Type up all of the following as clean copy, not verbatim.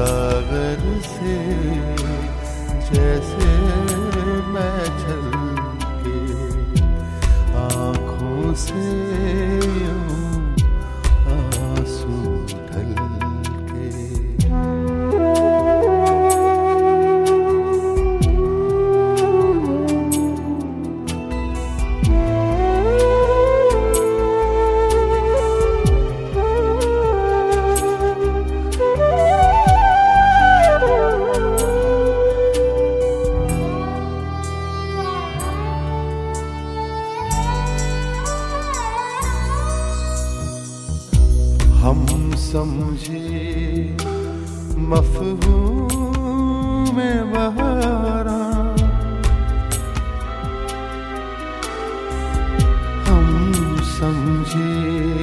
सागर से जैसे मैं छलके आँखों से यूं आंसू ढलके। हम समझे मफ़हूम बहारा, हम समझे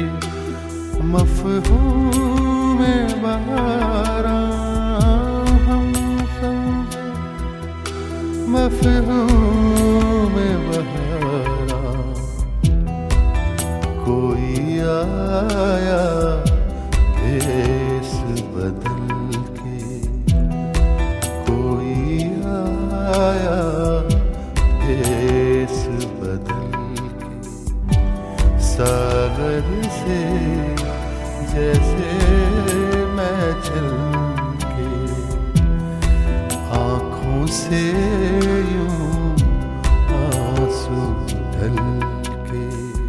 मफ़हूम बहारा, हम समझे मफ़हूम बहारा। कोई आया भेस बदल के, कोई आया भेस बदल के। सागर से जैसे मैं छलके आँखों से यूं आंसू ढलके।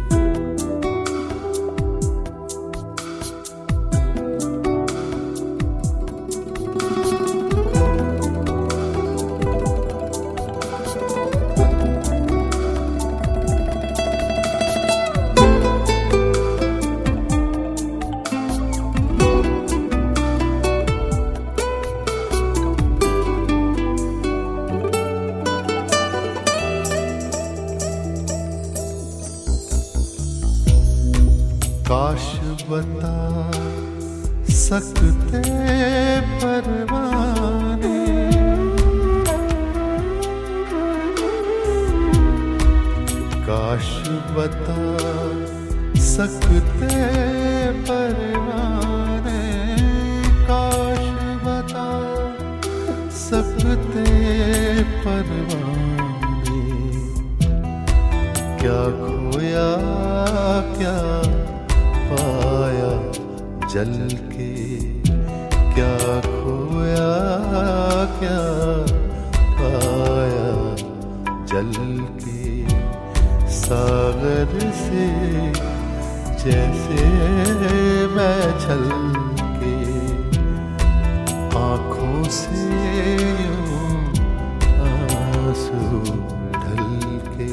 काश बता सकते परवाने, काश बता सकते परवाने, काश बता सकते परवाने। क्या खोया क्या पाया जल के, क्या खोया क्या पाया जल के। सागर से जैसे मैं छलके आँखों से यूं आंसू ढलके।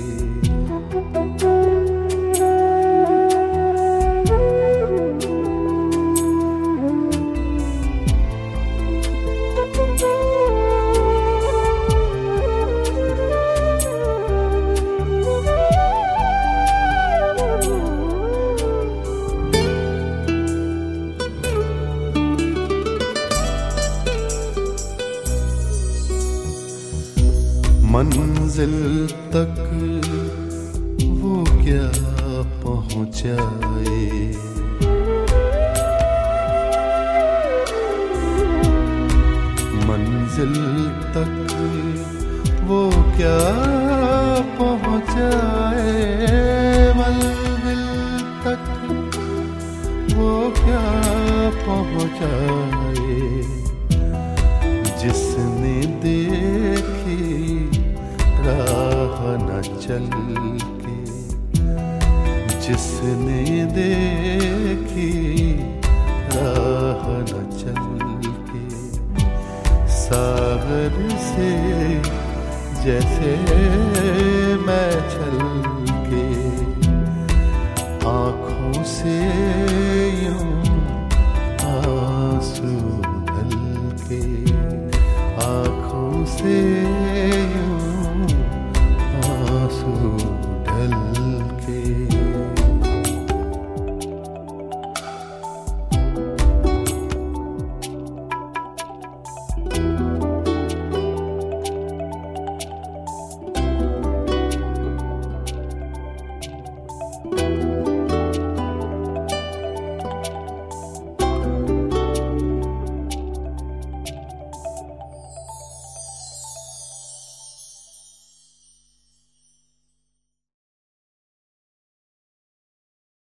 मंजिल तक वो क्या पहुँचाए, मंजिल तक वो क्या पहुँचाए, मंजिल तक वो क्या पहुँचाए। जिसने देखी राह न चल के, जिसने देखी राह न चल के। सागर से जैसे मैं छलके आँखों से